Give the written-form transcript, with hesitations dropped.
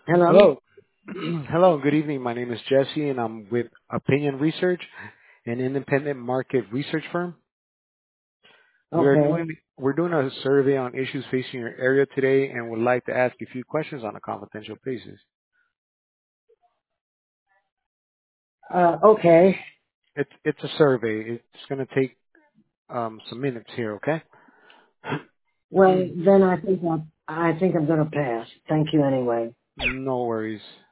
Hello? Hello. Hello, good evening. My name is Jesse, and I'm with Opinion Research, an independent market research firm. Okay. We're doing a survey on issues facing your area today, and would like to ask a few questions on a confidential basis. Okay. It's a survey. It's going to take some minutes here, okay? Well, then I think I'm gonna pass. Thank you anyway. No worries.